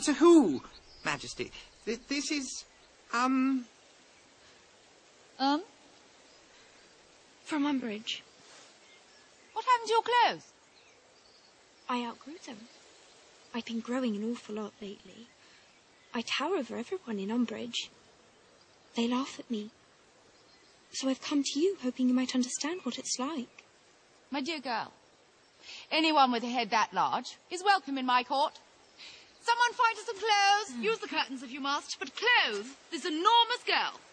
To who, Majesty? This is, From Umbridge. What happened to your clothes? I outgrew them. I've been growing an awful lot lately. I tower over everyone in Umbridge. They laugh at me. So I've come to you, hoping you might understand what it's like. My dear girl, anyone with a head that large is welcome in my court. Someone find us some clothes. Use the curtains if you must, but clothe this enormous girl.